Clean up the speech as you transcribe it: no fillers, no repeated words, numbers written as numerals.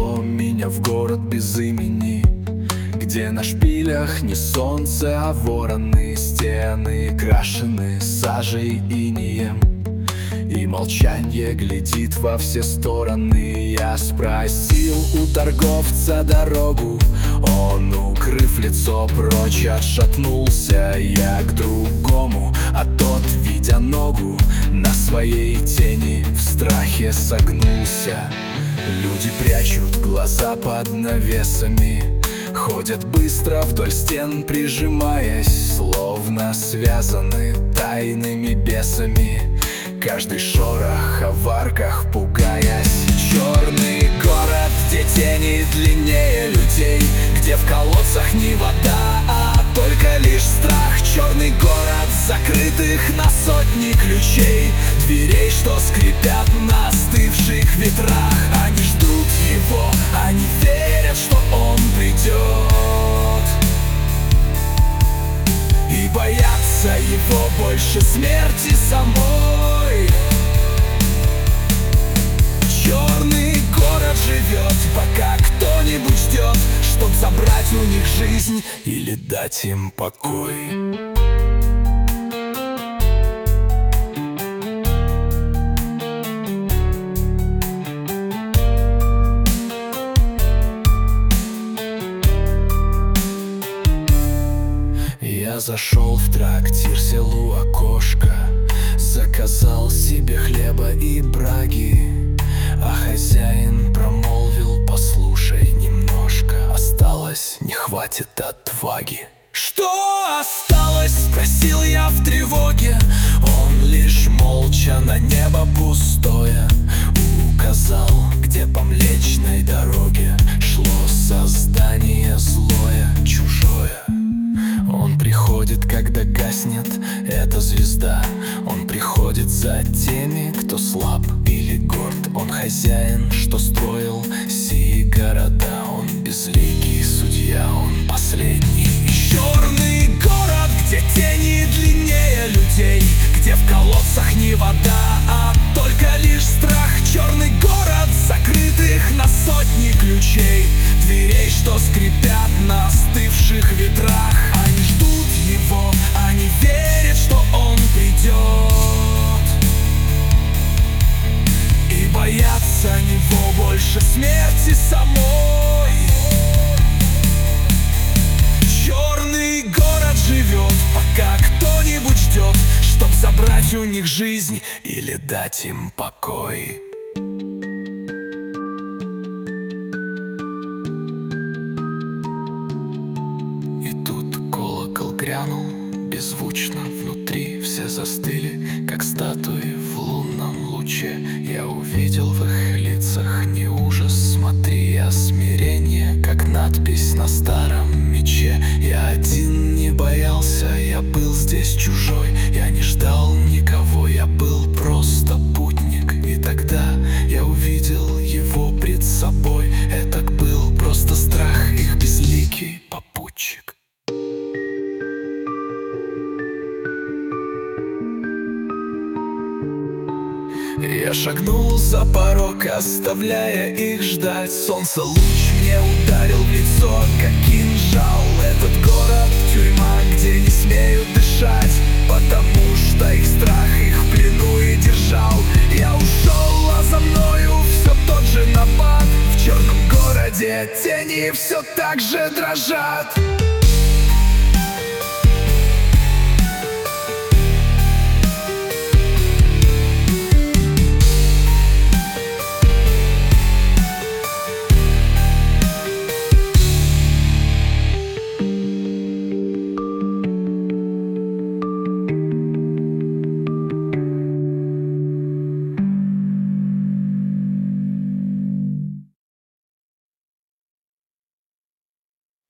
привело меня в город без имени, где на шпилях не солнце, а вороны. Стены крашены сажей и инеем, и молчанье глядит во все стороны. Я спросил у торговца дорогу, он, укрыв лицо, прочь отшатнулся. Я к другому, а тот, видя ногу на своей тени, в страхе согнулся. Люди прячут глаза под навесами, ходят быстро вдоль стен, прижимаясь, словно связаны тайными бесами. Каждый шорох о варках пугаясь. Черный город, где тени длиннее людей, где в колодцах не вода, а только лишь страх. Черный город, закрытых на сотни ключей, дверей, что скрипят на остывших ветрах. Они ждут его, они верят, что он придет, и боятся его больше смерти самой. Черный город живет, пока кто-нибудь ждет, чтоб забрать у них жизнь или дать им покой. Я зашел в трактир, сел у окошка, заказал себе хлеба и браги, а хозяин промолвил: послушай немножко, осталось, не хватит отваги. Что осталось? Спросил я в тревоге. Он лишь молча на небо пустое указал, где по Млечной дороге шло создание злое, чужое. Он приходит, когда гаснет эта звезда. Он приходит за теми, кто слаб или горд. Он хозяин, что строил сии города. Он безликий судья, он последний. Черный город, где тени длиннее людей, где в колодцах не вода, а только лишь страх. Черный город, закрытых на сотни ключей, дверей, что скрипят на остывших ветрах. Они ждут его, они верят, что он придет, и боятся него больше смерти самой. Черный город живет, пока кто-нибудь ждет, чтоб забрать у них жизнь или дать им покой. Грянул беззвучно, внутри все застыли, как статуи в лунном луче. Я увидел в их лицах не ужас, смотри, а смирение, как надпись на старом мече. Я один не боялся, я был здесь чужой, я не ждал никого, я был просто путник. И тогда я увидел его пред собой. Это был просто страх, их безликий попутчик. Я шагнул за порог, оставляя их ждать. Солнце луч мне ударил в лицо, как кинжал. Этот город — тюрьма, где не смеют дышать, потому что их страх их в плену и держал. Я ушел, а за мною все тот же напад. В черном городе тени все так же дрожат.